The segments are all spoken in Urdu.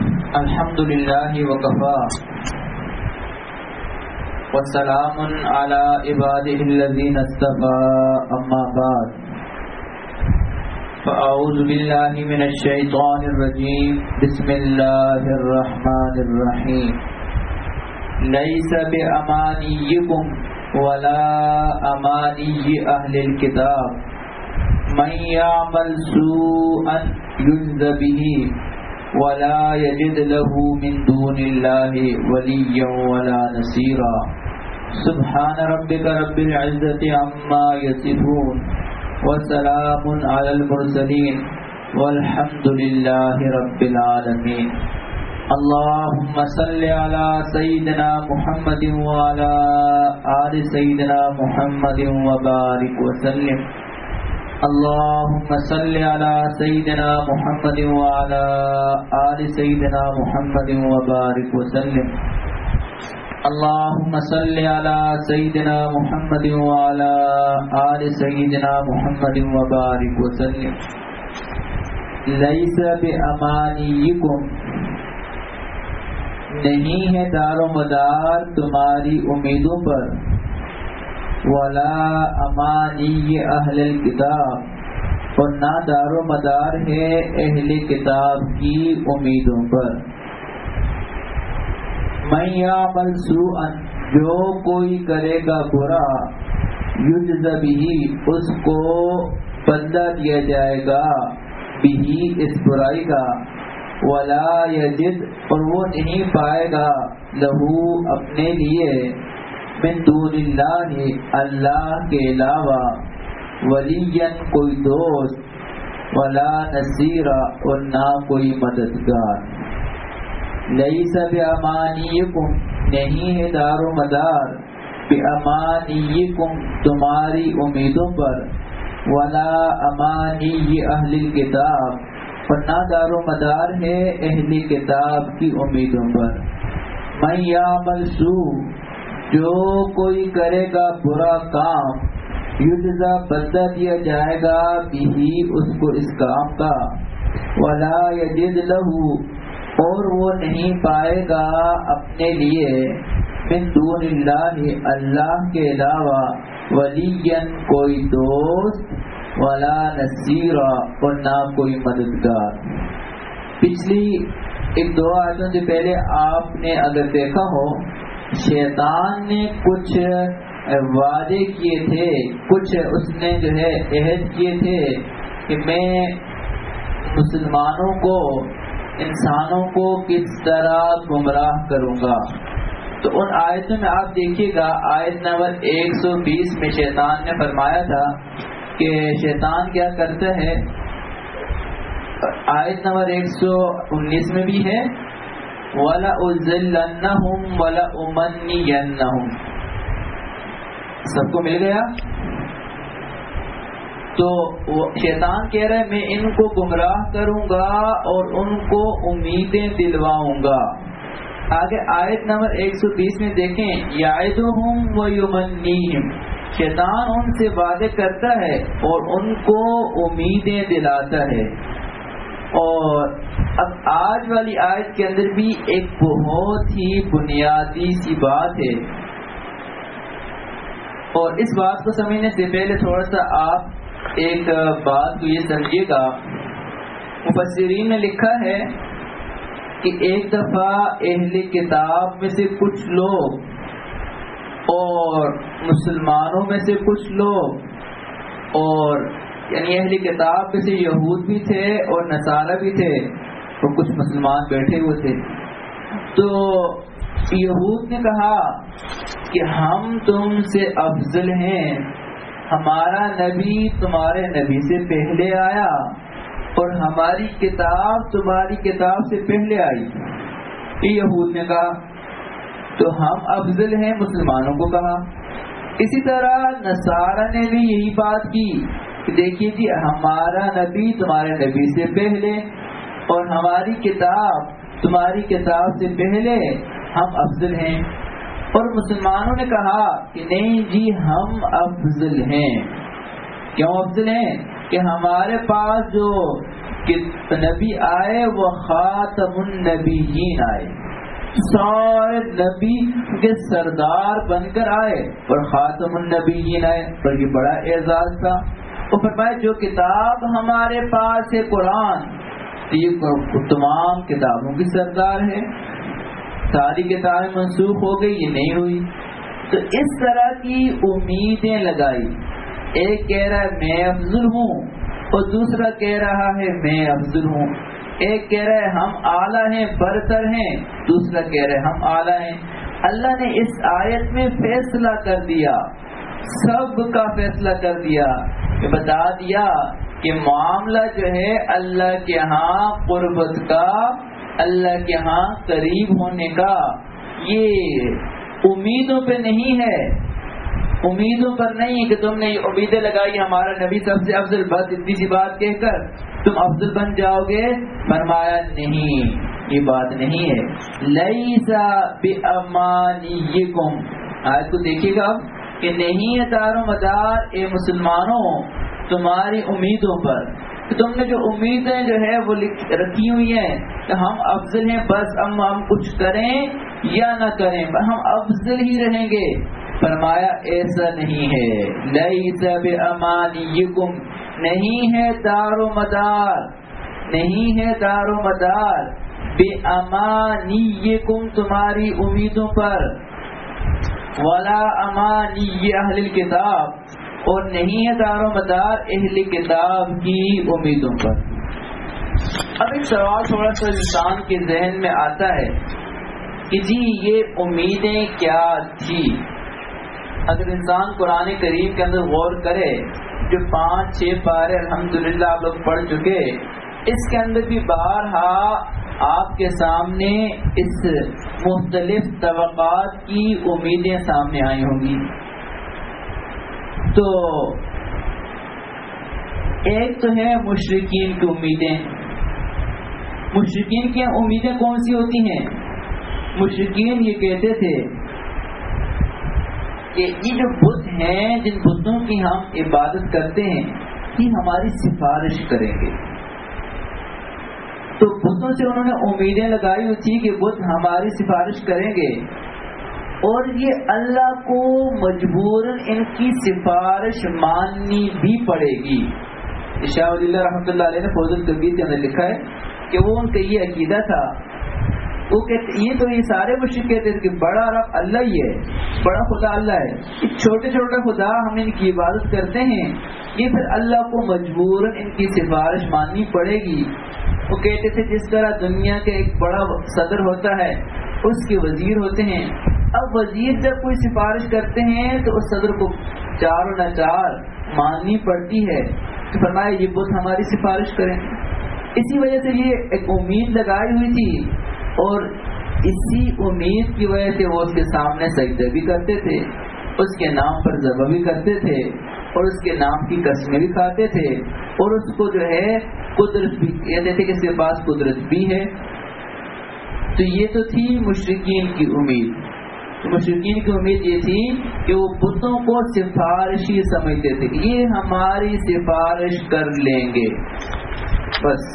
الحمد للہ وکفا والسلام علی عباده الذین اصطفى اما بعد فاعوذ باللہ من الشیطان الرجیم بسم اللہ الرحمن الرحیم لیس بامانیکم ولا امانی اہل الکتاب من یعمل سوءا یجز به ولا يجد له من دون الله وليا ولا نصيرا سبحان ربك رب العزة عما يصفون وسلام على المرسلين والحمد لله رب العالمين اللهم صل على سيدنا محمد وعلى آل سيدنا محمد وبارك وسلم اللهم صل على سيدنا محمد وعلى آل سيدنا محمد وبارك وسلم اللهم صل على سيدنا محمد وعلى آل سيدنا محمد وبارك وسلم ليس بأمانيكم نہیں ہے دار و مدار تمہاری امیدوں پر ولا امانی اہل الکتاب اور نہ دار و مدار ہے اہل کتاب کی امیدوں پر من یعمل سوءا جو کوئی کرے گا برا یجز به اس کو بدلہ دیا جائے گا به اس برائی کا ولا یجد اور وہ نہیں پائے گا لہو اپنے لیے من دون اللہ اللہ کے علاوہ ولیاً کوئی دوست ولا نصیرا اور نہ کوئی مددگار لیس بامانیکم نہیں ہے دار و مدار بامانیکم تمہاری امیدوں پر ولا امانی اہل الکتاب اور نہ دار و مدار ہے اہل کتاب کی امیدوں پر من یعمل سوء جو کوئی کرے گا برا کام یجزا بدلہ دیا جائے گا بھی اس کو اس کام کا ولا یجد لہو اور وہ نہیں پائے گا اپنے لیے من دون اللہ اللہ کے علاوہ ولیاً کوئی دوست ولا نصیرا اور نہ کوئی مددگار. پچھلی ایک دو آیتوں سے پہلے آپ نے اگر دیکھا ہو شیطان نے کچھ وعدے کیے تھے, کچھ اس نے جو ہے عہد کیے تھے کہ میں مسلمانوں کو انسانوں کو کس طرح گمراہ کروں گا. تو ان آیتوں میں آپ دیکھیے گا آیت نمبر 120 میں شیطان نے فرمایا تھا کہ شیطان کیا کرتا ہے. آیت نمبر 119 میں بھی ہے وَلَأُذِلَّنَّهُمْ وَلَأُمَنِّيَنَّهُمْ. سب کو مل گیا. تو شیطان کہہ رہا ہے میں ان کو گمراہ کروں گا اور ان کو امیدیں دلواؤں گا. آگے آیت نمبر 120 میں دیکھیں یعدہم ویمنیہم. شیطان ان سے وعدے کرتا ہے اور ان کو امیدیں دلاتا ہے. اور اب آج والی آیت کے اندر بھی ایک بہت ہی بنیادی سی بات ہے, اور اس بات کو سمجھنے سے پہلے تھوڑا سا آپ ایک بات کو یہ سمجھیے گا. مفسرین نے لکھا ہے کہ ایک دفعہ اہل کتاب میں سے کچھ لوگ اور مسلمانوں میں سے کچھ لوگ, اور یعنی اہل کتاب میں سے یہود بھی تھے اور نصارہ بھی تھے اور کچھ مسلمان بیٹھے ہوئے تھے. تو یہود نے کہا کہ ہم تم سے افضل ہیں, ہمارا نبی تمہارے نبی سے پہلے آیا اور ہماری کتاب تمہاری کتاب سے پہلے آئی. یہ یہود نے کہا. تو ہم افضل ہیں مسلمانوں کو کہا. اسی طرح نصارہ نے بھی یہی بات کی کہ دیکھیے جی ہمارا نبی تمہارے نبی سے پہلے اور ہماری کتاب تمہاری کتاب سے پہلے, ہم افضل ہیں. اور مسلمانوں نے کہا کہ نہیں جی ہم افضل ہیں. کیوں افضل ہیں؟ کہ ہمارے پاس جو کہ نبی آئے وہ خاتم النبیین آئے، سارے نبی کے سردار بن کر آئے اور خاتم النبیین آئے، پر یہ بڑا اعزاز تھا۔ وہ فرمائے جو کتاب ہمارے پاس ہے قرآن، یہ تمام کتابوں کی سردار ہے، ساری کتابیں منسوخ ہو گئی، یہ نہیں ہوئی۔ تو اس طرح کی امیدیں لگائی، ایک کہہ رہا ہے میں افضل ہوں اور دوسرا کہہ رہا ہے میں افضل ہوں، ایک کہہ رہا ہے ہم اعلیٰ ہیں برتر ہیں، دوسرا کہہ رہا ہے ہم اعلیٰ ہیں۔ اللہ نے اس آیت میں فیصلہ کر دیا، سب کا فیصلہ کر دیا، کہ بتا دیا کہ معاملہ جو ہے اللہ کے ہاں قربت کا، اللہ کے ہاں قریب ہونے کا، یہ امیدوں پہ نہیں ہے، امیدوں پر نہیں کہ تم نے یہ امیدیں لگائی ہمارا نبی سب سے افضل، بس اتنی سی بات کہہ کر تم افضل بن جاؤ گے۔ فرمایا نہیں، یہ بات نہیں ہے۔ لیسا بامانیکم، آیت کو دیکھیے گا کہ نہیں ہے دار و مدار اے مسلمانوں تمہاری امیدوں پر، کہ تم نے جو امیدیں جو ہے وہ رکھی ہوئی ہیں کہ ہم افضل ہیں، بس ہم کچھ کریں یا نہ کریں ہم افضل ہی رہیں گے۔ فرمایا ایسا نہیں ہے، لیس بامانیکم، نہیں ہے دار و مدار، نہیں ہے دار و مدار بامانیکم تمہاری امیدوں پر، ولا امانی اہل الکتاب، اور نہیں ہے دار و مدار اہل کتاب کی امیدوں پر۔ اب ایک سوال تھوڑا سا انسان کے ذہن میں آتا ہے کہ جی یہ امیدیں کیا تھی؟ اگر انسان قرآن کریم کے اندر غور کرے، جو 5-6 پارے الحمدللہ آپ لوگ پڑھ چکے، اس کے اندر بھی بارہا آپ کے سامنے اس مختلف طبقات کی امیدیں سامنے آئی ہوں گی۔ تو ایک تو ہے مشرکین کی امیدیں۔ مشرکین کی امیدیں کون سی ہوتی ہیں؟ مشرکین یہ کہتے تھے کہ یہ جو بت ہیں، جن بتوں کی ہم عبادت کرتے ہیں، یہ ہماری سفارش کریں گے۔ تو بتوں سے انہوں نے امیدیں لگائی ہوئی تھی کہ بت ہماری سفارش کریں گے، اور یہ اللہ کو مجبوراً ان کی سفارش ماننی بھی پڑے گی۔ شاہ ولی اللہ رحمۃ اللہ علیہ نے فوز الکبیر کے اندر لکھا ہے کہ وہ ان کا یہ عقیدہ تھا، وہ کہتے یہ سارے مشرک کہتے تھے کہ بڑا رب اللہ ہی ہے، بڑا خدا اللہ ہے، یہ چھوٹے چھوٹے خدا ہم ان کی عبادت کرتے ہیں، یہ پھر اللہ کو مجبوراً ان کی سفارش ماننی پڑے گی۔ وہ کہتے تھے جس طرح دنیا کے ایک بڑا صدر ہوتا ہے، اس کے وزیر ہوتے ہیں، اب وزیر جب کوئی سفارش کرتے ہیں تو اس صدر کو چاروں نہ چار ماننی پڑتی ہے، تو فرمایا یہ بت ہماری سفارش کریں۔ اسی وجہ سے یہ ایک امید لگائی ہوئی تھی، اور اسی امید کی وجہ سے وہ اس کے سامنے سجدہ بھی کرتے تھے، اس کے نام پر ذبح بھی کرتے تھے، اور اس کے نام کی قسمیں بھی کھاتے تھے، اور اس کو جو ہے قدرت بھی کہتے تھے کہ اس کے پاس قدرت بھی ہے۔ تو یہ تو تھی مشرکین کی امید۔ مشرکین کی امید یہ تھی کہ وہ بتوں کو سفارشی سمجھتے تھے، یہ ہماری سفارش کر لیں گے بس۔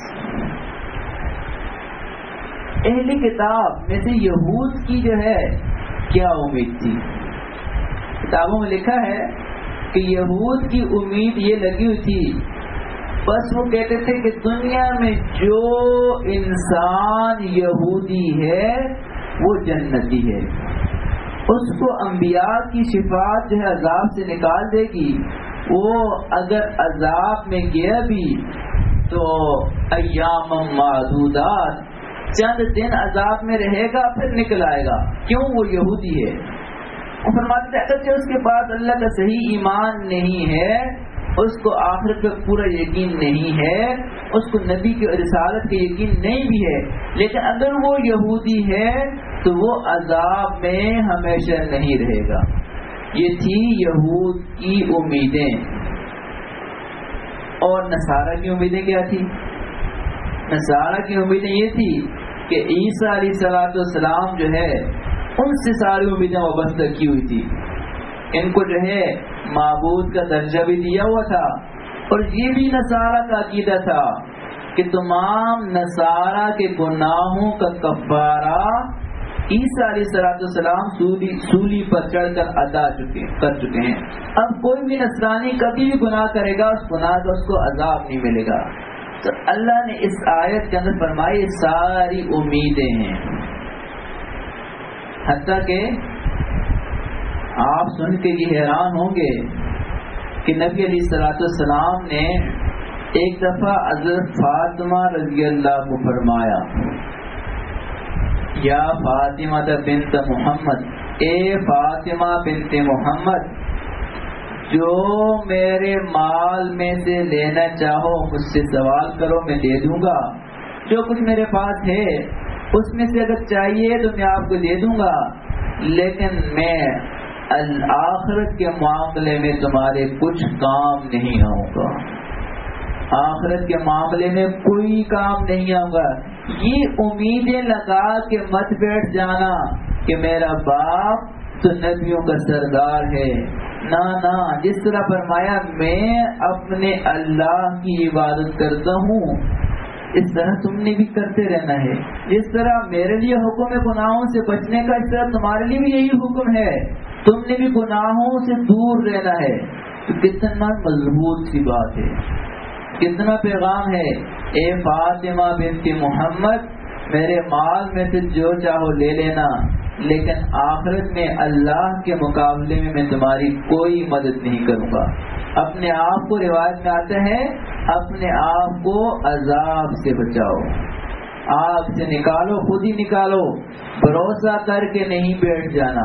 اہل کتاب میں سے یہود کی جو ہے کیا امید تھی؟ کتابوں میں لکھا ہے کہ یہود کی امید یہ لگی ہوئی تھی، بس وہ کہتے تھے کہ دنیا میں جو انسان یہودی ہے وہ جنتی ہے، اس کو انبیاء کی شفاعت جو ہے عذاب سے نکال دے گی، وہ اگر عذاب میں گیا بھی تو ایام معدودات، چند دن عذاب میں رہے گا پھر نکل آئے گا، کیوں؟ وہ یہودی ہے۔ وہ فرماتے تھے اگرچہ اس کے پاس اللہ کا صحیح ایمان نہیں ہے، اس کو آخرت پہ پورا یقین نہیں ہے، اس کو نبی کی رسالت کا یقین نہیں بھی ہے، لیکن اگر وہ یہودی ہے تو وہ عذاب میں ہمیشہ نہیں رہے گا۔ یہ تھی یہود کی امیدیں۔ اور نصارہ کی امیدیں کیا تھی؟ نصارہ کی امیدیں یہ تھی کہ عیسیٰ علیہ السلام جو ہے ان سے ساری امیدیں وابستہ کی ہوئی تھی، ان کو جو ہے معبود کا درجہ بھی دیا ہوا تھا، اور یہ بھی نصارہ کا عقیدہ تھا کہ تمام نصارہ کے گناہوں کا کفارہ عیسیٰ علیہ السلام سولی پر چڑھ کر ادا کر چکے ہیں. اب کوئی بھی نصرانی کبھی بھی گناہ کرے گا اس گناہ کا اس کو عذاب نہیں ملے گا. تو اللہ نے اس آیت کے اندر فرمائی ساری امیدیں ہیں. حتیٰ کہ آپ سن کے یہ حیران ہوں گے کہ نبی علیہ السلام نے ایک دفعہ حضرت فاطمہ رضی اللہ کو فرمایا یا فاطمہ بنت محمد، اے فاطمہ بنت محمد، جو میرے مال میں سے لینا چاہو مجھ سے سوال کرو میں دے دوں گا. جو کچھ میرے پاس ہے اس میں سے اگر چاہیے تو میں آپ کو دے دوں گا، لیکن میں آخرت کے معاملے میں تمہارے کچھ کام نہیں آؤں گا. آخرت کے معاملے میں کوئی کام نہیں آؤں گا. یہ امیدیں لگا کے مت بیٹھ جانا کہ میرا باپ تو نبیوں کا سردار ہے. نہ، جس طرح فرمایا میں اپنے اللہ کی عبادت کرتا ہوں اس طرح تم نے بھی کرتے رہنا ہے. جس طرح میرے لیے حکم ہے گناہوں سے بچنے کا، اس طرح تمہارے لیے بھی یہی حکم ہے، تم نے بھی گناہوں سے دور رہنا ہے. تو کتنا مضبوط سی بات ہے، کتنا پیغام ہے. اے فاطمہ بنت محمد، میرے مال میں سے جو چاہو لے لینا، لیکن آخرت میں اللہ کے مقابلے میں تمہاری کوئی مدد نہیں کروں گا. اپنے آپ کو، روایت میں آتا ہے، اپنے آپ کو عذاب سے بچاؤ، آگ سے نکالو، خود ہی نکالو، بھروسہ کر کے نہیں بیٹھ جانا.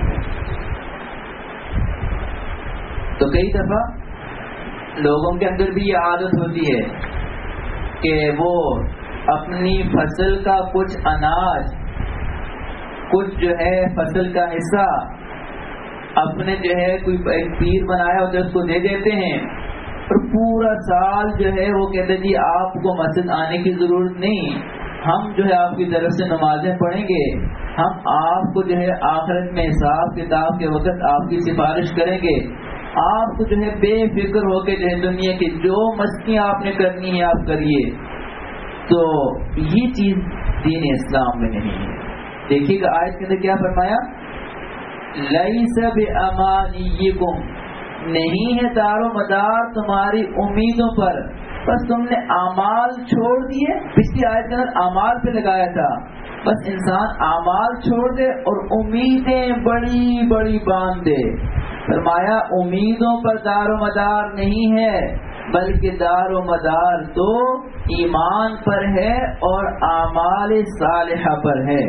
تو کئی دفعہ لوگوں کے اندر بھی یہ عادت ہوتی ہے کہ وہ اپنی فصل کا کچھ اناج، کچھ جو ہے فصل کا حصہ اپنے جو ہے کوئی ایک پیر بنایا ہوتا ہے اس کو دے دیتے ہیں، اور پورا سال جو ہے وہ کہتے ہیں جی آپ کو مسجد آنے کی ضرورت نہیں، ہم جو ہے آپ کی طرف سے نمازیں پڑھیں گے، ہم آپ کو جو ہے آخرت میں حساب کتاب کے وقت آپ کی سفارش کریں گے، آپ کو جو ہے بے فکر ہو کے جو ہے دنیا کی جو مستیاں آپ نے کرنی ہے آپ کریے. تو یہ چیز دین اسلام میں نہیں ہے. دیکھیے گا آیت کے اندر کیا فرمایا، لیس بامانیکم، نہیں ہے دار و مدار تمہاری امیدوں پر، بس تم نے اعمال چھوڑ دیے. پچھلی آیت کے اندر اعمال پہ لگایا تھا، بس انسان اعمال چھوڑ دے اور امیدیں بڑی بڑی باندھ دے. فرمایا امیدوں پر دار و مدار نہیں ہے، بلکہ دار و مدار تو ایمان پر ہے اور اعمال صالحہ پر ہے.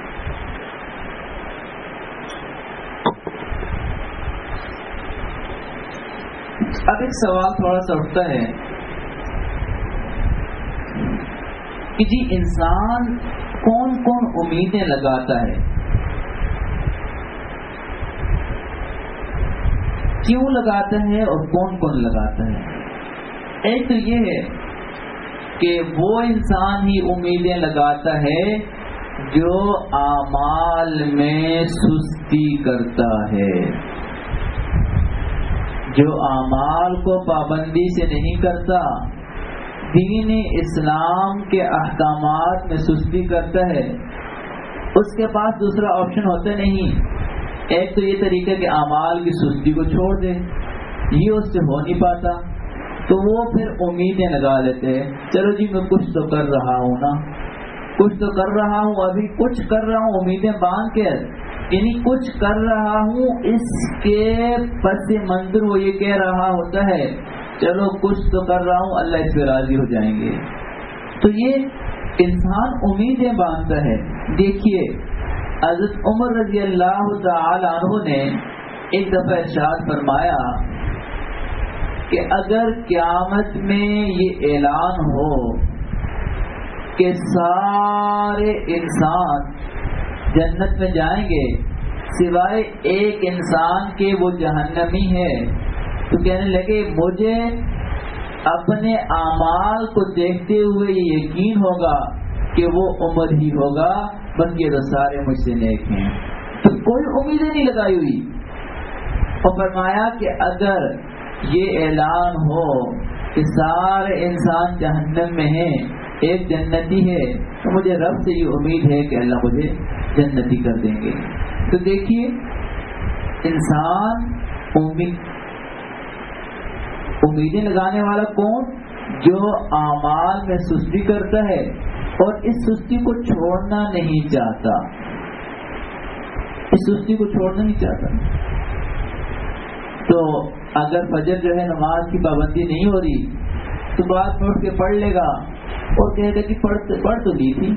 اب ایک سوال تھوڑا سا اٹھتا ہے کہ جی انسان کون کون امیدیں لگاتا ہے، کیوں لگاتا ہے اور کون کون لگاتا ہے. ایک تو یہ ہے کہ وہ انسان ہی امیدیں لگاتا ہے جو اعمال میں سستی کرتا ہے، جو اعمال کو پابندی سے نہیں کرتا، دین اسلام کے احکامات میں سستی کرتا ہے. اس کے پاس دوسرا آپشن ہوتا نہیں. ایک تو یہ طریقہ کہ اعمال کی سستی کو چھوڑ دے، یہ اس سے ہو نہیں پاتا تو وہ پھر امیدیں لگا لیتے ہیں، چلو جی میں کچھ تو کر رہا ہوں نا، کچھ تو کر رہا ہوں، ابھی کچھ کر رہا ہوں، امیدیں باندھ کے، یعنی کچھ کر رہا ہوں، اس کے پس منظر وہ یہ کہہ رہا ہوتا ہے چلو کچھ تو کر رہا ہوں، اللہ اس پہ راضی ہو جائیں گے. تو یہ انسان امیدیں باندھتا ہے. دیکھیے حضرت عمر رضی اللہ تعالی عنہ نے ایک دفعہ ارشاد فرمایا کہ اگر قیامت میں یہ اعلان ہو کہ سارے انسان جنت میں جائیں گے سوائے ایک انسان کے وہ جہنمی ہے، تو کہنے لگے مجھے اپنے اعمال کو دیکھتے ہوئے یہ یقین ہوگا کہ وہ عمر ہی ہوگا، بس یہ تو سارے مجھ سے نیک ہیں. تو کوئی امیدیں نہیں لگائی ہوئی. اور فرمایا کہ اگر یہ اعلان ہو کہ سارے انسان جہنم میں ہیں، ایک جنتی ہے، تو مجھے رب سے یہ امید ہے کہ اللہ مجھے جنتی کر دیں گے۔ تو دیکھیے انسان امیدیں لگانے والا کون؟ جو اعمال میں سستی کرتا ہے اور اس سستی کو چھوڑنا نہیں چاہتا، اس سستی کو چھوڑنا نہیں چاہتا۔ تو اگر فجر جو ہے نماز کی پابندی نہیں ہو رہی تو بعد میں اٹھ کے پڑھ لے گا اور کہے گا کہ پڑھ تو لی تھی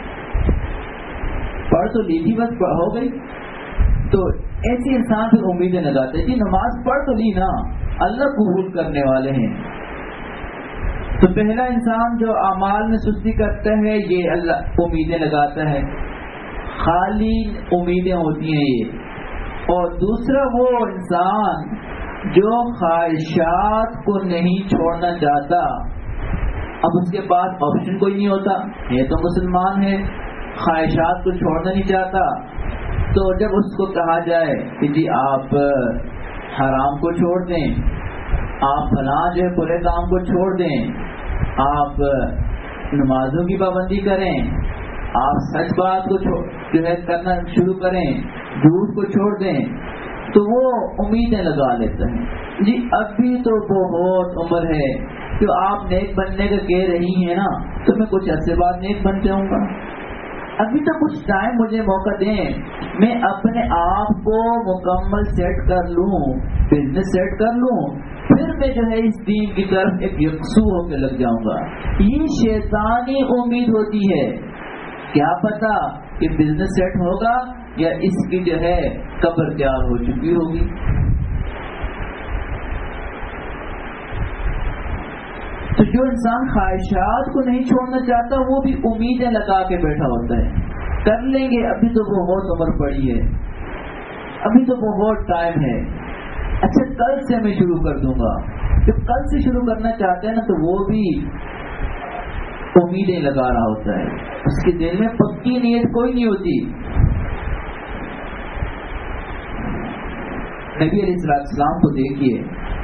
بس ہو گئی۔ تو ایسے انسان پھر امیدیں لگاتے ہیں کہ نماز پڑھ تو لی نا، اللہ قبول کرنے والے ہیں۔ تو پہلا انسان جو اعمال میں سستی کرتا ہے یہ اللہ امیدیں لگاتا ہے، خالی امیدیں ہوتی ہیں یہ۔ اور دوسرا وہ انسان جو خواہشات کو نہیں چھوڑنا چاہتا، اب اس کے پاس آپشن کوئی نہیں ہوتا، یہ تو مسلمان ہے، خواہشات کو چھوڑنا نہیں چاہتا۔ تو جب اس کو کہا جائے کہ جی آپ حرام کو چھوڑ دیں، آپ فلاں جو ہے برے کام کو چھوڑ دیں، آپ نمازوں کی پابندی کریں، آپ سچ بات کو جو ہے کرنا شروع کریں، جھوٹ کو چھوڑ دیں، تو وہ امیدیں لگا لیتا ہے جی ابھی تو بہت عمر ہے، جو آپ نیک بننے کا کہہ رہی ہیں نا تو میں کچھ عرصے بعد نیک بن جاؤں گا، ابھی تو کچھ ٹائم مجھے موقع دیں، میں اپنے آپ کو مکمل سیٹ کر لوں، بزنس سیٹ کر لوں، پھر میں جو ہے اس دین کی طرف ایک یکسو ہو کے لگ جاؤں گا۔ یہ شیطانی امید ہوتی ہے، کیا پتا کہ بزنس سیٹ ہوگا یا اس کی جو ہے قبر تیار ہو چکی ہوگی۔ تو جو انسان خواہشات کو نہیں چھوڑنا چاہتا وہ بھی امیدیں لگا کے بیٹھا ہوتا ہے، کر لیں گے، ابھی تو بہت عمر پڑی ہے، ابھی تو بہت ٹائم ہے، اچھا کل سے میں شروع کر دوں گا۔ جب کل سے شروع کرنا چاہتے ہیں نا تو وہ بھی امیدیں لگا رہا ہوتا ہے، اس کے دل میں پکی نیت کوئی نہیں ہوتی۔ نبی علیہ السلام کو دیکھیے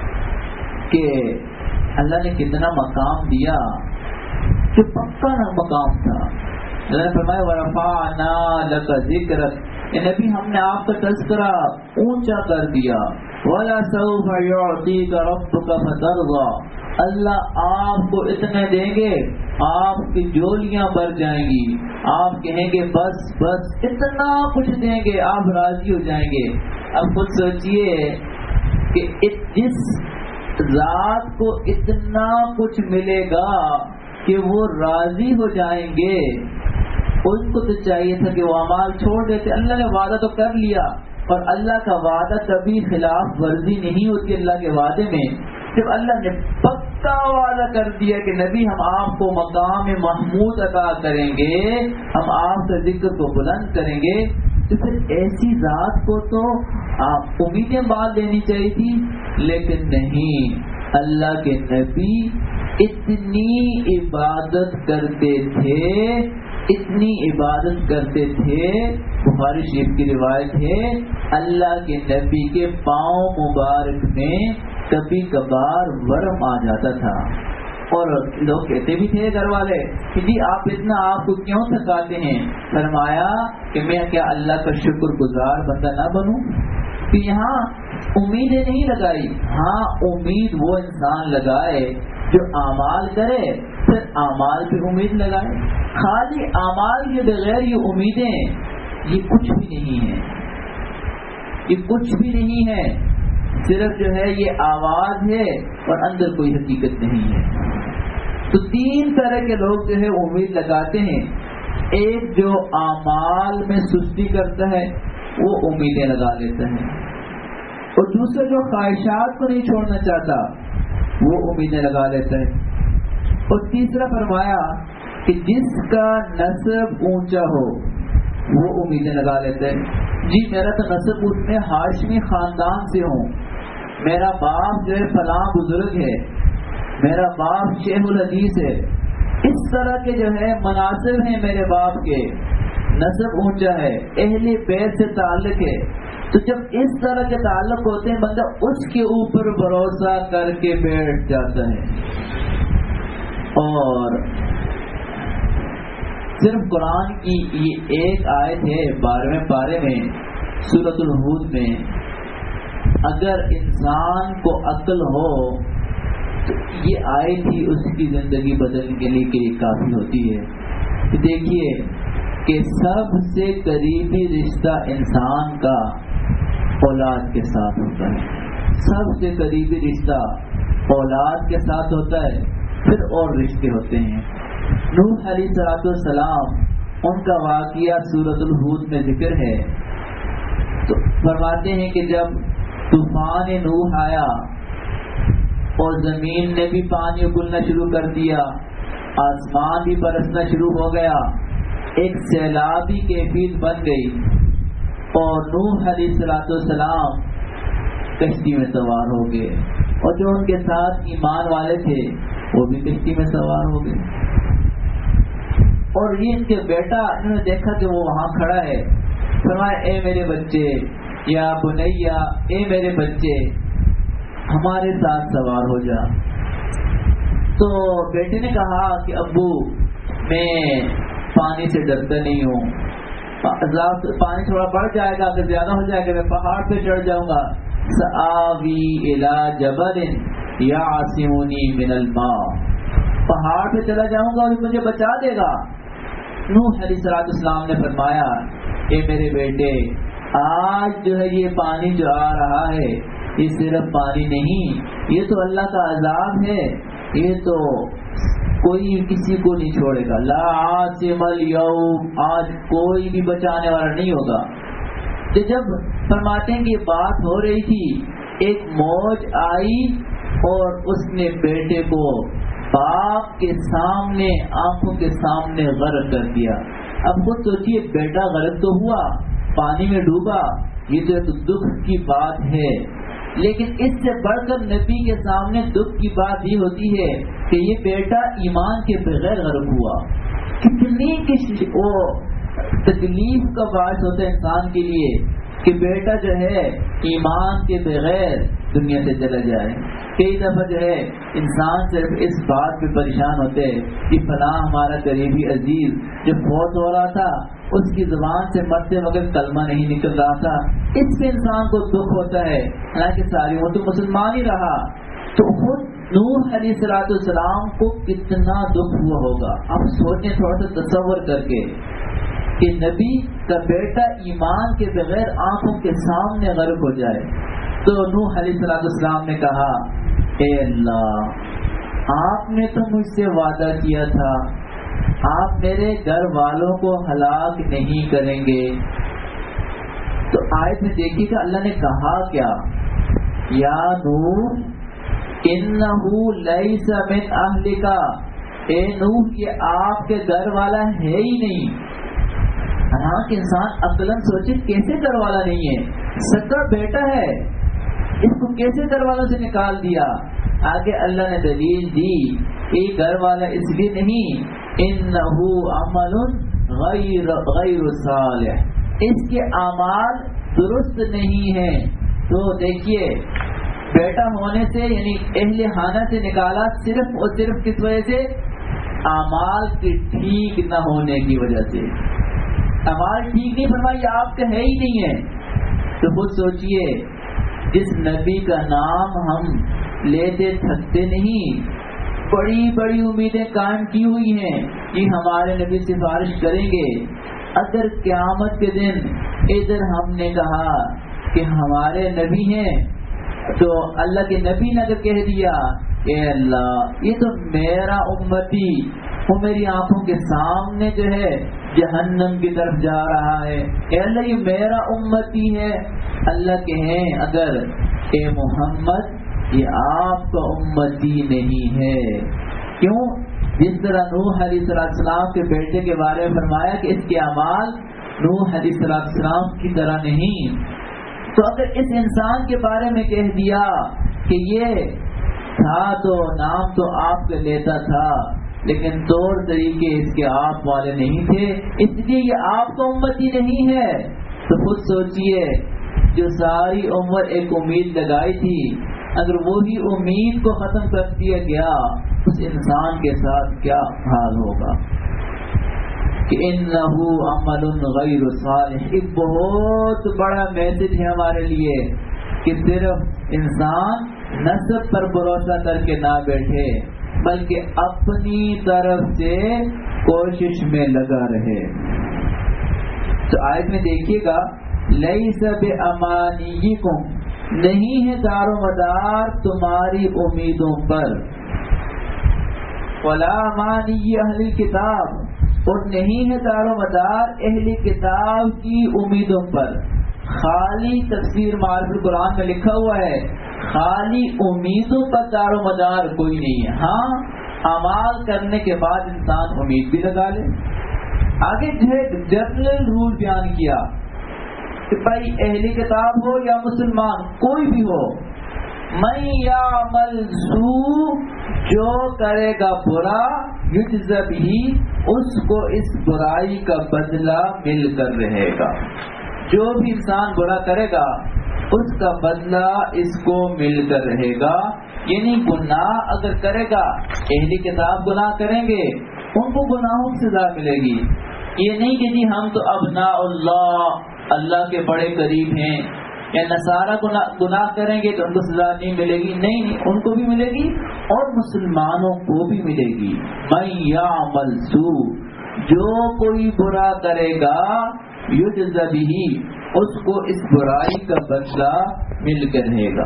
کہ اللہ نے کتنا مقام دیا جو پکا مقام تھا۔ اللہ نے فرمایا وَرَفَعْنَا لَكَ ذِكْرَكَ، اے نبی ہم نے آپ کا تذکرہ اونچا کر دیا۔ وَلَسَوْفَ يُعْطِيكَ رَبُّكَ فَتَرْضَىٰ، اللہ آپ کو اتنے دیں گے آپ کی جولیاں بھر جائیں گی، آپ کہیں گے بس بس، اتنا کچھ دیں گے آپ راضی ہو جائیں گے۔ اب خود سوچئے کہ جس ذات کو اتنا کچھ ملے گا کہ وہ راضی ہو جائیں گے، اس کو تو چاہیے تھا کہ وہ اعمال چھوڑ دیتے۔ اللہ نے وعدہ تو کر لیا، اور اللہ کا وعدہ کبھی خلاف ورزی نہیں ہوتی اللہ کے وعدے میں۔ جب اللہ نے پکا وعدہ کر دیا کہ نبی ہم آپ کو مقام محمود عطا کریں گے، ہم آپ کا ذکر کو بلند کریں گے، تو پھر ایسی ذات کو تو آپ امیدیں باندھ دینی چاہیے تھی، لیکن نہیں، اللہ کے نبی اتنی عبادت کرتے تھے، اتنی عبادت کرتے تھے، بخاری شریف کی روایت ہے اللہ کے نبی کے پاؤں مبارک میں کبھی کبھار ورم آ جاتا تھا، اور لوگ کہتے بھی تھے گھر والے کہ جی آپ اتنا آپ کو کیوں تھکاتے ہیں؟ فرمایا کہ میں کیا اللہ کا شکر گزار بندہ نہ بنوں؟ کہ یہاں امیدیں نہیں لگائی، ہاں امید وہ انسان لگائے جو اعمال کرے، پھر اعمال پہ امید لگائے۔ خالی اعمال کے بغیر یہ امیدیں یہ کچھ بھی نہیں ہے، یہ کچھ بھی نہیں ہے، صرف جو ہے یہ آواز ہے اور اندر کوئی حقیقت نہیں ہے۔ تو تین طرح کے لوگ جو ہے امید لگاتے ہیں، ایک جو اعمال میں سستی کرتا ہے وہ امیدیں لگا لیتا ہے، اور دوسرا جو خواہشات کو نہیں چھوڑنا چاہتا وہ امیدیں لگا لیتا ہے، اور تیسرا فرمایا کہ جس کا نسب اونچا ہو وہ امیدیں لگا لیتا ہے۔ جی میرا تو نسب میں ہاشمی خاندان سے ہوں، میرا باپ جو ہے فلاں بزرگ ہے، میرا باپ شیخ الحدیث ہے، اس طرح کے جو ہے مناصب ہیں میرے باپ کے، نسب اونچا ہے، اہل بیت سے تعلق ہے، تو جب اس طرح کے تعلق ہوتے ہیں بندہ اس کے اوپر بھروسہ کر کے بیٹھ جاتا ہے. اور صرف قرآن کی یہ ایک آیت ہے 12ویں پارے میں سورۃ الہود میں، اگر انسان کو عقل ہو تو یہ آیت ہی اس کی زندگی بدلنے کے لیے کافی ہوتی ہے. دیکھیے کہ سب سے قریبی رشتہ انسان کا اولاد کے ساتھ ہوتا ہے، سب سے قریبی رشتہ اولاد کے ساتھ ہوتا ہے، پھر اور رشتے ہوتے ہیں. نوح علیہ السلام ان کا واقعہ سورۃ الہود میں ذکر ہے. تو فرماتے ہیں کہ جب طوفان نوح آیا اور زمین نے بھی پانی اگلنا شروع کر دیا، آسمان بھی برسنا شروع ہو گیا، ایک سیلابی کیفیت بن گئی، اور نوح علیہ السلام کشتی میں سوار ہو گئے، اور جو ان کے ساتھ ایمان والے تھے وہ بھی کشتی میں سوار ہو گئے. اور یہ ان کے بیٹا انہوں نے دیکھا کہ وہ وہاں کھڑا ہے، فرمایا اے میرے بچے، یا بنیا، اے میرے بچے ہمارے ساتھ سوار ہو جا. تو بیٹے نے کہا کہ ابو میں پانی سے ڈرتا نہیں ہوں، پانی تھوڑا بڑھ جائے گا، اگر زیادہ ہو جائے گا میں پہاڑ پہ چڑھ جاؤں گا. سآوی الی جبل یعصمنی من الماء، پہاڑ پہ چلا جاؤں گا اور مجھے بچا دے گا. نوح علیہ السلام نے فرمایا اے میرے بیٹے، آج جو ہے یہ پانی جو آ رہا ہے یہ صرف پانی نہیں، یہ تو اللہ کا عذاب ہے، یہ تو کوئی کسی کو نہیں چھوڑے گا. لا عاصم اليوم، آج کوئی بھی بچانے والا نہیں ہوگا. تو جب فرماتے ہیں کہ یہ بات ہو رہی تھی، ایک موج آئی اور اس نے بیٹے کو باپ کے سامنے، آنکھوں کے سامنے غرق کر دیا. اب خود سوچیے، بیٹا غرق تو ہوا، پانی میں ڈوبا، یہ تو ایک دکھ کی بات ہے، لیکن اس سے بڑھ کر نبی کے سامنے دکھ کی بات یہ ہوتی ہے کہ یہ بیٹا ایمان کے بغیر غرق ہوا. کتنی وہ تکلیف کا باعث ہوتا ہے انسان کے لیے کہ بیٹا جو ہے ایمان کے بغیر دنیا سے چلا جائے. کئی دفعہ جو ہے انسان صرف اس بات پہ پریشان ہوتے کہ فلاں ہمارا قریبی عزیز جو فوت ہو رہا تھا اس کی زبان سے مرتے وقت کلمہ نہیں نکل رہا تھا، اس سے انسان کو دکھ ہوتا ہے، حالانکہ ساری وہ تو مسلمان ہی رہا. تو خود نوح علیہ السلام کو کتنا دکھ ہوا ہوگا. اب سوچیں تھوڑا سا تصور کر کے کہ نبی کا بیٹا ایمان کے بغیر آنکھوں کے سامنے غرق ہو جائے. تو نوح علیہ السلام نے کہا اے اللہ، آپ نے تو مجھ سے وعدہ کیا تھا آپ میرے گھر والوں کو ہلاک نہیں کریں گے. تو آیت میں دیکھیے کہ اللہ نے کہا کیا، یا نوح انہو لیس من اہلک، اے نوح یہ آپ کے گھر والا ہے ہی نہیں. ہاں کہ انسان عقلاً سوچے کیسے گھر والا نہیں ہے، سگا بیٹا ہے، اس کو کیسے گھر والوں سے نکال دیا. آگے اللہ نے دلیل دی یہ گھر والا اس لیے نہیں، انہو عمل غیر صالح، اس کے اعمال درست نہیں ہیں. تو دیکھیے بیٹا ہونے سے یعنی اہل خانہ سے نکالا صرف اور صرف کس وجہ سے، اعمال کے ٹھیک نہ ہونے کی وجہ سے. اعمال ٹھیک نہیں فرمائی آپ کا ہے ہی نہیں ہے. تو خود سوچئے جس نبی کا نام ہم لیتے تھکتے نہیں، بڑی بڑی امیدیں قائم کی ہوئی ہیں کہ ہمارے نبی سفارش کریں گے، اگر قیامت کے دن ادھر ہم نے کہا کہ ہمارے نبی ہیں تو اللہ کے نبی نے اگر کہہ دیا اے اللہ یہ تو میرا امتی، وہ میری آنکھوں کے سامنے جو ہے جہنم کی طرف جا رہا ہے، اے اللہ یہ میرا امتی ہے. اللہ کہیں اگر اے محمد یہ آپ کا امتی نہیں ہے. کیوں؟ جس طرح نوح علیہ السلام کے بیٹے کے بارے میں فرمایا کہ اس کے اعمال نوح علیہ السلام کی طرح نہیں. تو اگر اس انسان کے بارے میں کہہ دیا کہ یہ تھا تو نام تو آپ کا لیتا تھا لیکن طور طریقے اس کے آپ والے نہیں تھے، اس لیے یہ آپ کا امتی نہیں ہے. تو خود سوچئے جو ساری عمر ایک امید لگائی تھی، اگر وہی امید کو ختم کر دیا گیا اس انسان کے ساتھ کیا حال ہوگا؟ کہ انہو عمل غیر صالح، ایک بہت بڑا میسج ہے ہمارے لیے کہ صرف انسان نسب پر بھروسہ کر کے نہ بیٹھے بلکہ اپنی طرف سے کوشش میں لگا رہے۔ تو آیت میں دیکھیے گا لیس بامانیکم، نہیں ہے دار و مدار تمہاری امیدوں پر، ولا امانی اہل کتاب، اور نہیں ہے دار و مدار اہل کتاب کی امیدوں پر۔ خالی تفسیر معارف القرآن میں لکھا ہوا ہے خالی امیدوں پر دار و مدار کوئی نہیں ہے، ہاں اعمال کرنے کے بعد انسان امید بھی لگا لے۔ آگے جنرل رول بیان کیا کہ بھائی اہل کتاب ہو یا مسلمان کوئی بھی ہو، من یعمل سوء، جو کرے گا برا، یجز بہ، اس کو اس برائی کا بدلہ مل کر رہے گا۔ جو بھی انسان برا کرے گا اس کا بدلہ اس کو مل کر رہے گا۔ یعنی گناہ اگر کرے گا، اہل کتاب گناہ کریں گے ان کو گناہوں کی سزا ملے گی۔ یہ نہیں کہ جی ہم تو ابناء اللہ، اللہ کے بڑے قریب ہیں، یا نصارہ گناہ کریں گے تو ان کو سزا نہیں ملے گی، نہیں، ان کو بھی ملے گی اور مسلمانوں کو بھی ملے گی۔ من یعمل سوء، جو کوئی برا کرے گا، یجز بہ، اس کو اس برائی کا بدلہ مل کر رہے گا۔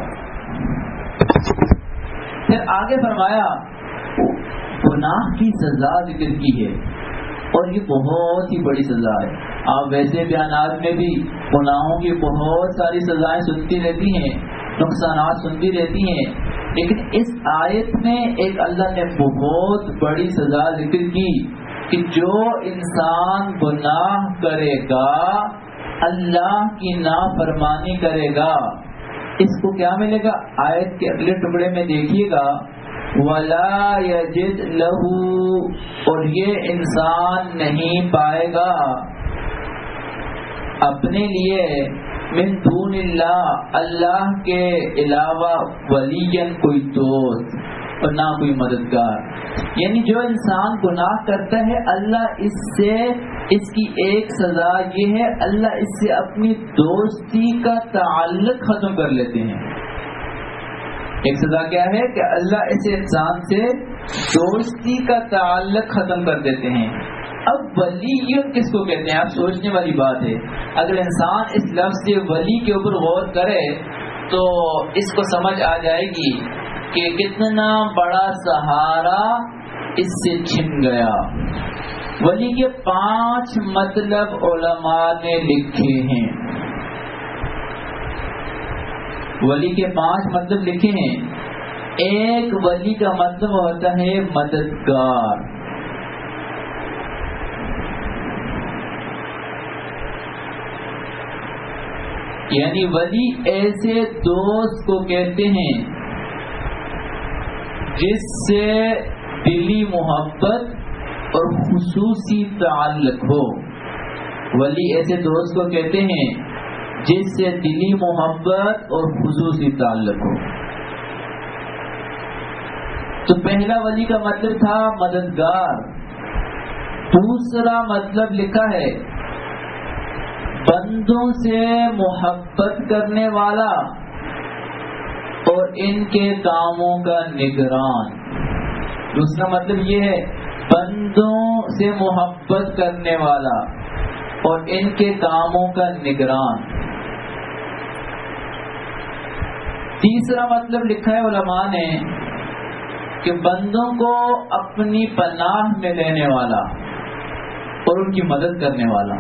پھر آگے فرمایا گناہ کی سزا ذکر کی ہے، اور یہ بہت ہی بڑی سزا ہے۔ آپ ویسے بیانات میں بھی گناہوں کی بہت ساری سزائیں سنتی رہتی ہیں، نقصانات سنتی رہتی ہیں، لیکن اس آیت میں ایک اللہ نے بہت بڑی سزا ذکر کی کہ جو انسان گناہ کرے گا، اللہ کی نافرمانی کرے گا، اس کو کیا ملے گا؟ آیت کے اگلے ٹکڑے میں دیکھیے گا وَلَا يَجِدْ لَهُ، اور یہ انسان نہیں پائے گا اپنے لیے من دون اللہ، اللہ کے علاوہ ولیًا، کوئی دوست اور نہ کوئی مددگار۔ یعنی جو انسان گناہ کرتا ہے اللہ اس سے، اس کی ایک سزا یہ ہے اللہ اس سے اپنی دوستی کا تعلق ختم کر لیتے ہیں۔ ایک سزا کیا ہے کہ اللہ ایسے انسان سے دوستی کا تعلق ختم کر دیتے ہیں۔ اب ولی کس کو کہتے ہیں؟ آپ سوچنے والی بات ہے۔ اگر انسان اس لفظ سے ولی کے اوپر غور کرے تو اس کو سمجھ آ جائے گی کہ کتنا بڑا سہارا اس سے چھن گیا۔ ولی کے 5 مطلب علماء نے لکھے ہیں، ولی کے 5 مطلب لکھے ہیں۔ ایک ولی کا مطلب ہوتا ہے مددگار، یعنی ولی ایسے دوست کو کہتے ہیں جس سے دلی محبت اور خصوصی تعلق ہو۔ ولی ایسے دوست کو کہتے ہیں جس سے دلی محبت اور خصوصی تعلق ہو۔ تو پہلا ولی کا مطلب تھا مددگار۔ دوسرا مطلب لکھا ہے بندوں سے محبت کرنے والا اور ان کے کاموں کا نگران۔ دوسرا مطلب یہ ہے بندوں سے محبت کرنے والا اور ان کے کاموں کا نگران۔ تیسرا مطلب لکھا ہے علماء نے کہ بندوں کو اپنی پناہ میں لینے والا اور ان کی مدد کرنے والا۔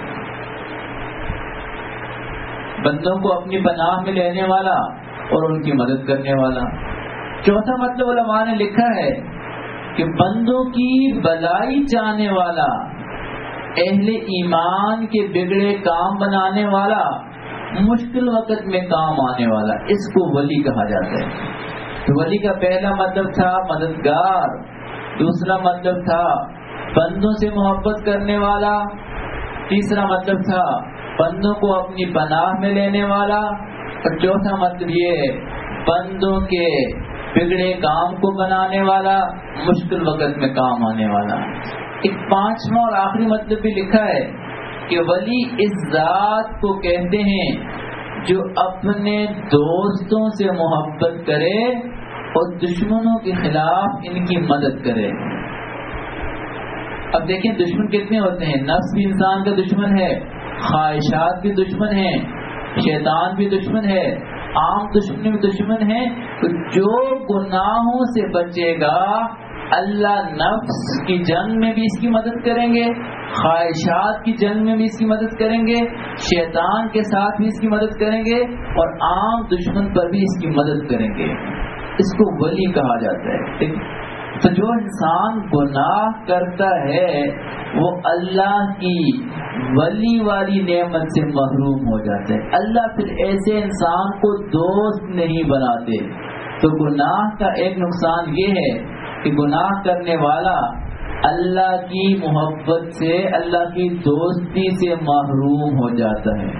بندوں کو اپنی پناہ میں لینے والا اور ان کی مدد کرنے والا۔ چوتھا مطلب علماء نے لکھا ہے کہ بندوں کی بھلائی چاہنے والا، اہل ایمان کے بگڑے کام بنانے والا، مشکل وقت میں کام آنے والا، اس کو ولی کہا جاتا ہے۔ تو ولی کا پہلا مطلب تھا مددگار، دوسرا مطلب تھا بندوں سے محبت کرنے والا، تیسرا مطلب تھا بندوں کو اپنی پناہ میں لینے والا، اور چوتھا مطلب یہ ہے بندوں کے بگڑے کام کو بنانے والا، مشکل وقت میں کام آنے والا۔ ایک پانچواں اور آخری مطلب بھی لکھا ہے کہ ولی اس ذات کو کہتے ہیں جو اپنے دوستوں سے محبت کرے اور دشمنوں کے خلاف ان کی مدد کرے۔ اب دیکھیں دشمن کتنے ہوتے ہیں، نفس بھی انسان کا دشمن ہے، خواہشات بھی دشمن ہیں، شیطان بھی دشمن ہے، عام دشمن بھی دشمن ہے۔ تو جو گناہوں سے بچے گا اللہ نفس کی جنگ میں بھی اس کی مدد کریں گے، خواہشات کی جنگ میں بھی اس کی مدد کریں گے، شیطان کے ساتھ بھی اس کی مدد کریں گے، اور عام دشمن پر بھی اس کی مدد کریں گے۔ اس کو ولی کہا جاتا ہے۔ تو جو انسان گناہ کرتا ہے وہ اللہ کی ولی والی نعمت سے محروم ہو جاتا ہے۔ اللہ پھر ایسے انسان کو دوست نہیں بناتے۔ تو گناہ کا ایک نقصان یہ ہے کہ گناہ کرنے والا اللہ کی محبت سے، اللہ کی دوستی سے محروم ہو جاتا ہے۔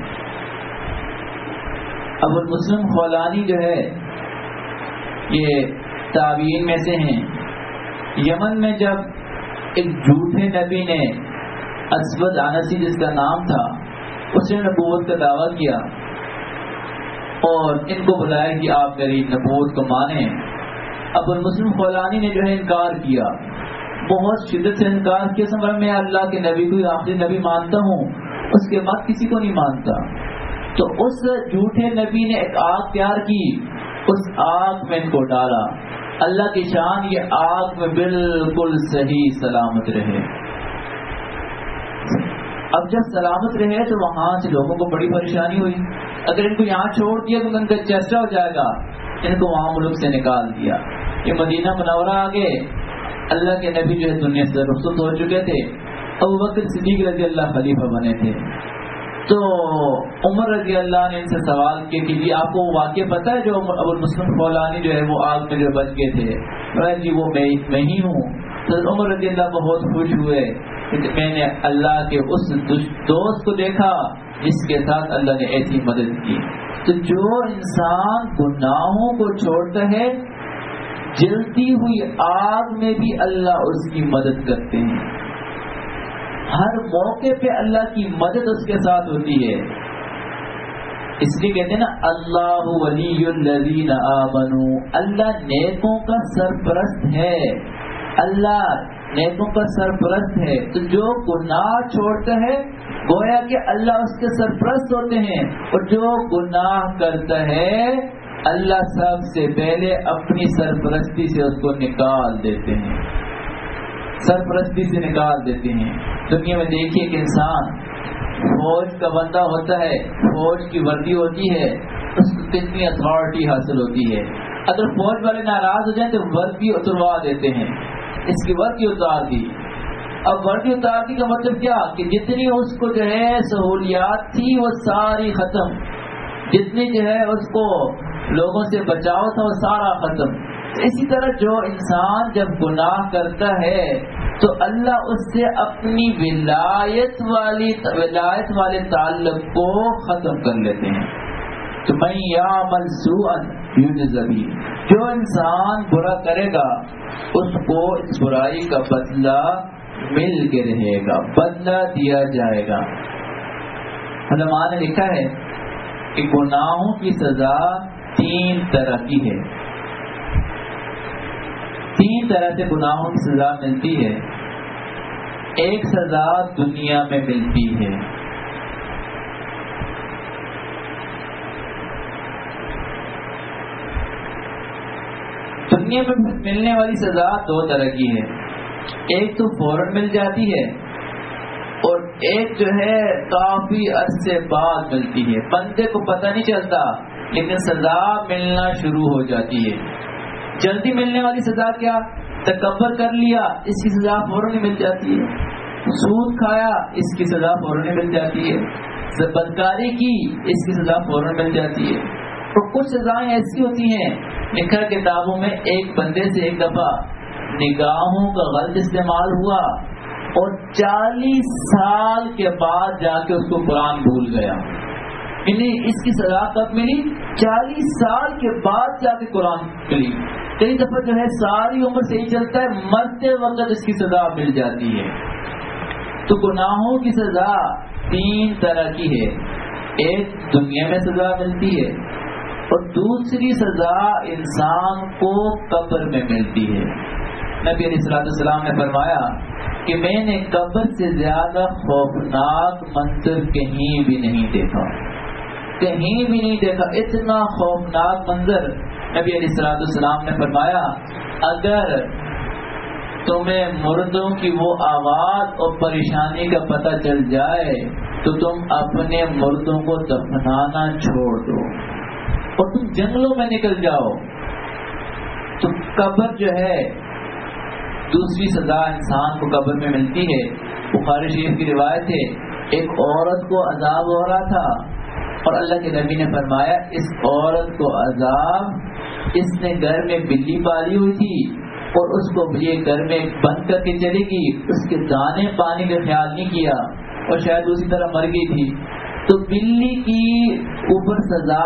ابو المسلم خولانی جو ہے یہ تابعین میں سے ہیں۔ یمن میں جب ایک جھوٹے نبی نے، اسود عنسی جس کا نام تھا، اس نے نبوت کا دعویٰ کیا اور ان کو بلایا کہ آپ میری نبوت کو مانیں۔ ابو المسلم خولانی نے جو ہے انکار کیا، بہت شدت سے انکار کیا، سمجھا میں اللہ کے نبی کو آخری نبی مانتا ہوں، اس کے بعد کسی کو نہیں مانتا۔ تو اس جھوٹے نبی نے ایک آگ تیار کی، اس آگ میں ان کو ڈالا۔ اللہ کی شان یہ آگ میں بالکل صحیح سلامت رہے۔ اب جب سلامت رہے تو وہاں سے لوگوں کو بڑی پریشانی ہوئی، اگر ان کو یہاں چھوڑ دیا تو ان کا چرچا ہو جائے گا، ان کو وہاں ملک سے نکال دیا۔ یہ مدینہ منورہ آگے اللہ کے نبی جو ہے دنیا سے رخصت ہو چکے تھے، ابو بکر صدیق رضی اللہ خلیفہ بنے تھے۔ تو عمر رضی اللہ نے ان سے سوال کیا کہ جی آپ کو واقعہ پتہ ہے جو ابو المسلم خولانی جو ہے وہ آگ میں جو بچ گئے تھے؟ جی وہ میں ہی ہوں۔ تو عمر رضی اللہ بہت خوش ہوئے کہ میں نے اللہ کے اس دوست کو دیکھا جس کے ساتھ اللہ نے ایسی مدد کی۔ تو جو انسان گناہوں کو چھوڑتا ہے جلتی ہوئی آگ میں بھی اللہ اس کی مدد کرتے ہیں، ہر موقع پہ اللہ کی مدد اس کے ساتھ ہوتی ہے۔ اس لیے کہتے ہیں نا اللہ ولی الذین آمنوا، اللہ نیکوں کا سرپرست ہے، اللہ نیکوں کا سرپرست ہے۔ تو جو گناہ چھوڑتا ہے گویا کہ اللہ اس کے سرپرست ہوتے ہیں، اور جو گناہ کرتا ہے اللہ سب سے پہلے اپنی سرپرستی سے اس کو نکال دیتے ہیں، سرپرستی سے نکال دیتے ہیں۔ دنیا میں دیکھیے کہ انسان فوج کا بندہ ہوتا ہے، فوج کی وردی ہوتی ہے، اس کو کتنی اتھارٹی حاصل ہوتی ہے۔ اگر فوج والے ناراض ہو جائیں تو وردی اتروا دیتے ہیں، اس کی وردی اتار دی۔ اب وردی اتار دی کا مطلب کیا کہ جتنی اس کو جو ہے سہولیات تھی وہ ساری ختم، جتنی جو ہے اس کو لوگوں سے بچاؤ تھا وہ سارا ختم۔ اسی طرح جو انسان جب گناہ کرتا ہے تو اللہ اس سے اپنی ولایت والے تعلق کو ختم کر لیتے ہیں۔ تو من یعمل سوءا یجز بہ، جو انسان برا کرے گا اس کو اس برائی کا بدلہ مل کے رہے گا، بدلہ دیا جائے گا۔ علماء نے لکھا ہے کہ گناہوں کی سزا 3 طرح کی ہے، 3 طرح سے گناہوں کی سزا ملتی ہے۔ ایک سزا دنیا میں ملتی ہے، دنیا میں ملنے والی سزا 2 طرح کی ہے، ایک تو فوراً مل جاتی ہے اور ایک جو ہے کافی عرصے بعد ملتی ہے، بندے کو پتہ نہیں چلتا لیکن سزا ملنا شروع ہو جاتی ہے۔ جلدی ملنے والی سزا کیا؟ تکبر کر لیا، اس کی سزا فوراً مل جاتی ہے، سود کھایا اس کی سزا فوراً مل جاتی ہے، بدکاری کی اس کی سزا فوراً مل جاتی ہے۔ اور کچھ سزائیں ایسی ہوتی ہیں، لکھا کتابوں میں ایک بندے سے ایک دفعہ نگاہوں کا غلط استعمال ہوا اور 40 سال کے بعد جا کے اس کو قرآن بھول گیا. یعنی اس کی سزا کب ملی؟ 40 سال کے بعد جا کے قرآن ملی. کئی دفعہ جو ہے ساری عمر سے ہی چلتا ہے, مرتے وقت اس کی سزا مل جاتی ہے. تو گناہوں کی سزا 3 طرح کی ہے. ایک دنیا میں سزا ملتی ہے, اور دوسری سزا انسان کو قبر میں ملتی ہے. نبی علیہ السلام نے فرمایا کہ میں نے قبر سے زیادہ خوفناک منظر کہیں بھی نہیں دیکھا, کہیں بھی نہیں دیکھا. اتنا خوفناک منظر. نبی علیہ السلام نے فرمایا اگر تمہیں مردوں کی وہ آواز اور پریشانی کا پتہ چل جائے تو تم اپنے مردوں کو دفنانا چھوڑ دو اور تم جنگلوں میں نکل جاؤ. تو قبر جو ہے, دوسری سزا انسان کو قبر میں ملتی ہے. بخاری شریف کی روایت ہے, ایک عورت کو عذاب ہو رہا تھا اور اللہ کے نبی نے فرمایا اس عورت کو عذاب, اس نے گھر میں بلی پالی ہوئی تھی اور اس کو یہ گھر میں بند کر کے چلے گی, اس کے دانے پانی کا خیال نہیں کیا اور شاید اسی طرح مر گئی تھی. تو بلی کی اوپر سزا,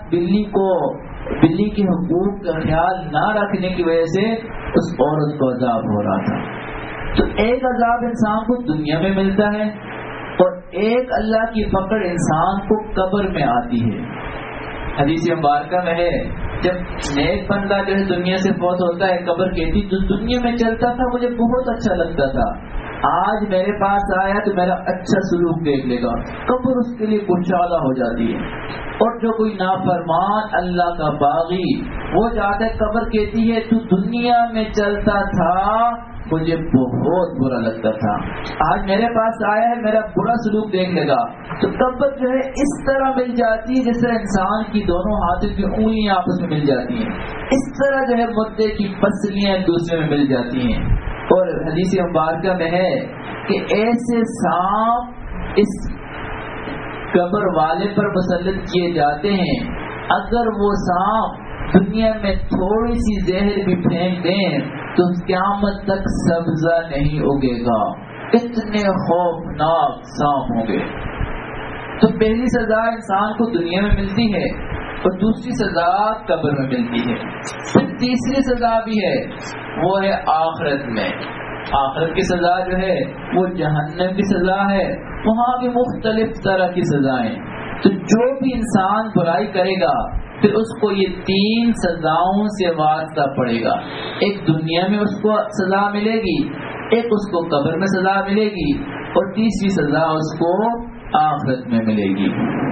بلی کے حقوق کا خیال نہ رکھنے کی وجہ سے اس عورت کو عذاب ہو رہا تھا. تو ایک عذاب انسان کو دنیا میں ملتا ہے اور ایک اللہ کی پکڑ انسان کو قبر میں آتی ہے. حدیث مبارکہ میں ہے جب نیک بندہ جو ہے دنیا سے فوت ہوتا ہے, قبر کہتی جو دنیا میں چلتا تھا مجھے بہت اچھا لگتا تھا, آج میرے پاس آیا تو میرا اچھا سلوک دیکھ لے گا. قبر اس کے لیے کشادہ ہو جاتی ہے. اور جو کوئی نافرمان اللہ کا باغی وہ جاتا ہے, قبر کہتی ہے تو دنیا میں چلتا تھا مجھے بہت برا لگتا تھا, آج میرے پاس آیا ہے میرا برا سلوک دیکھ لے گا. تو قبر جو ہے اس طرح مل جاتی ہے جس طرح انسان کی دونوں ہاتھوں کی انگلیاں آپس میں مل جاتی ہیں, اس طرح جو ہے مردے کی پسلیاں ایک دوسرے میں مل جاتی ہیں. اور حدیث مبارکہ میں ہے کہ ایسے سانپ اس قبر والے پر مسلط کیے جاتے ہیں, اگر وہ سانپ دنیا میں تھوڑی سی زہر بھی پھینک دیں تو قیامت تک سبزہ نہیں اگے گا. اتنے خوفناک سانپ ہوں گے. تو پہلی سزا انسان کو دنیا میں ملتی ہے اور دوسری سزا قبر میں ملتی ہے. پھر تیسری سزا بھی ہے, وہ ہے آخرت میں. آخرت کی سزا جو ہے وہ جہنم کی سزا ہے, وہاں بھی مختلف طرح کی سزائیں. تو جو بھی انسان برائی کرے گا پھر اس کو یہ 3 سزاؤں سے واسطہ پڑے گا. ایک دنیا میں اس کو سزا ملے گی, ایک اس کو قبر میں سزا ملے گی, اور تیسری سزا اس کو آخرت میں ملے گی.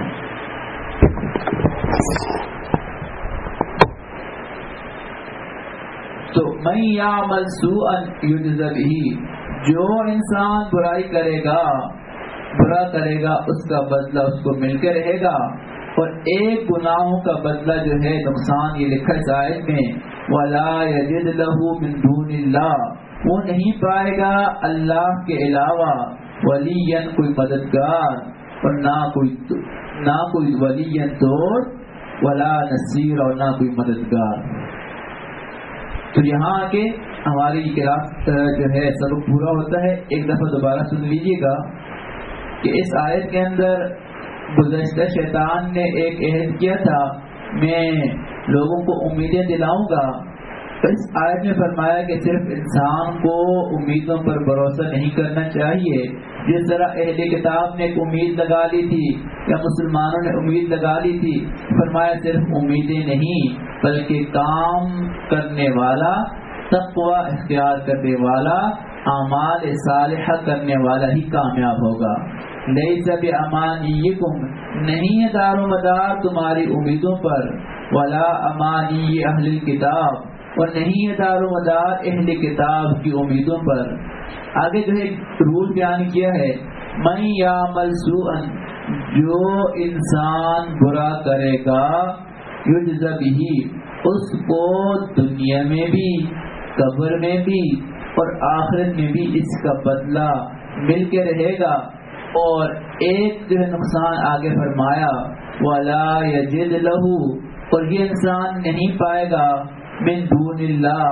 تو من یعمل سوءا یجز بہ, جو انسان برائی کرے گا, برا کرے گا, اس کا بدلہ اس کو مل کے رہے گا. اور ایک گناہوں کا بدلہ جو ہے نقصان یہ لکھا ہے آیت میں, وَلَا يَجِدْ لَهُ مِن دُونِ اللَّهِ, وہ نہیں پائے گا اللہ کے علاوہ ولیًا کوئی مددگار, اور نہ کوئی ولیًا دوست, ولا نصیر, اور نہ کوئی مددگار. تو یہاں آ کے ہماری قرات جو ہے سبق پورا ہوتا ہے. ایک دفعہ دوبارہ سن لیجیے گا کہ اس آیت کے اندر گزشتہ شیطان نے ایک عہد کیا تھا میں لوگوں کو امیدیں دلاؤں گا. تو اس آیت میں فرمایا کہ صرف انسان کو امیدوں پر بھروسہ نہیں کرنا چاہیے. جس طرح اہل کتاب نے ایک امید لگا لی تھی یا مسلمانوں نے امید لگا لی تھی, فرمایا صرف امیدیں نہیں بلکہ کام کرنے والا, تقوی اختیار کرنے والا, اعمال صالحہ کرنے والا ہی کامیاب ہوگا. لیس بامانیکم, نہیں ہے دار و مدار تمہاری امیدوں پر, ولا امانی اہل الکتاب, اور نہیں ہے دار و مدار اہل کتاب کی امیدوں پر. آگے جو ہے رول بیان کیا ہے, من یعمل سوءا, جو انسان برا کرے گا, یجز بہ, اس کو دنیا میں بھی, قبر میں بھی اور آخرت میں بھی اس کا بدلہ مل کے رہے گا. اور ایک جو نقصان آگے فرمایا, وَلَا يَجِدْ لَهُ, اور یہ انسان نہیں پائے گا من دون اللہ,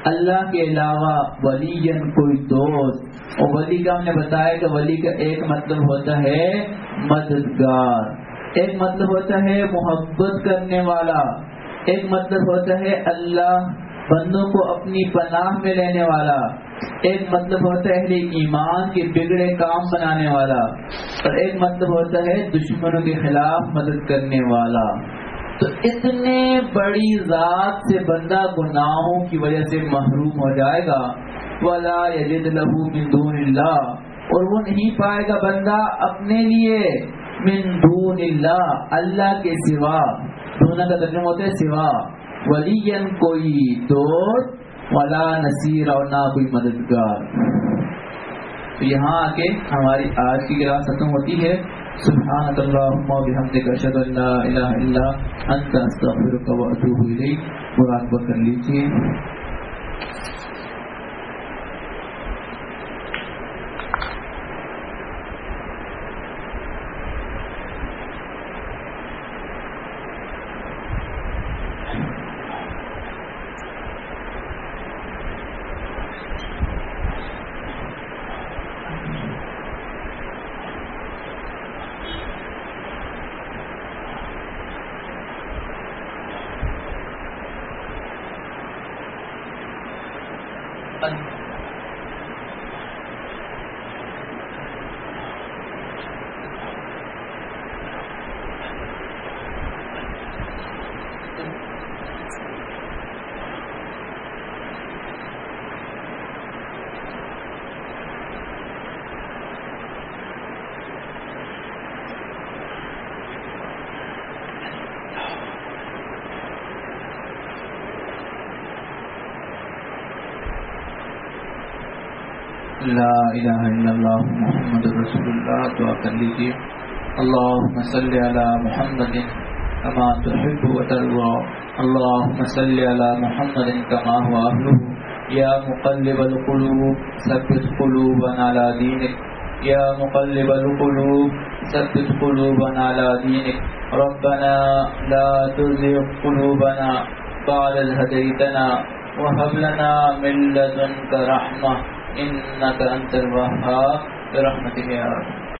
اللہ کے علاوہ ولیًا کوئی دوست، اور ولی کا ہم نے بتایا کہ ولی کا ایک مطلب ہوتا ہے مددگار، ایک مطلب ہوتا ہے محبت کرنے والا، ایک مطلب ہوتا ہے اللہ بندوں کو اپنی پناہ میں لینے والا، ایک مطلب ہوتا ہے اہل ایمان کے بگڑے کام بنانے والا، اور ایک مطلب ہوتا ہے دشمنوں کے خلاف مدد کرنے والا۔ تو اتنے بڑی ذات سے بندہ گناہوں کی وجہ سے محروم ہو جائے گا، وَلَا يَجِدْ لَهُ مِن دُونِ اللَّهِ، اور وہ نہیں پائے گا بندہ اپنے لیے من دون اللہ، اللہ کے سوا، دونوں کا ترجمہ ہوتا ہے سوا، ولیًا کوئی دوست، ولا نصیر، اور نہ کوئی مددگار۔ تو یہاں آ کے ہماری آج کی کلاس ختم ہوتی ہے۔ سبحانک اللہم و بحمدک، اشہد ان لا الہ الا انت، استغفرک و اتوب الیک۔ مراقبہ کر لیجیے۔ لا الہ الا اللہ محمد رسول اللہ۔ دعا کر لیجیے۔ اللہم صلی علی محمد کما تحب وترضى، اللہم صلی علی محمد کما هو اہلہ، یا مقلب القلوب ثبت قلوبنا علی دینک، یا مقلب القلوب ثبت قلوبنا علی دینک، ربنا لا تزغ قلوبنا بعد إذ هديتنا وهب لنا من لدنك رحمة إنك أنت الوهاب برحمتك يا رب۔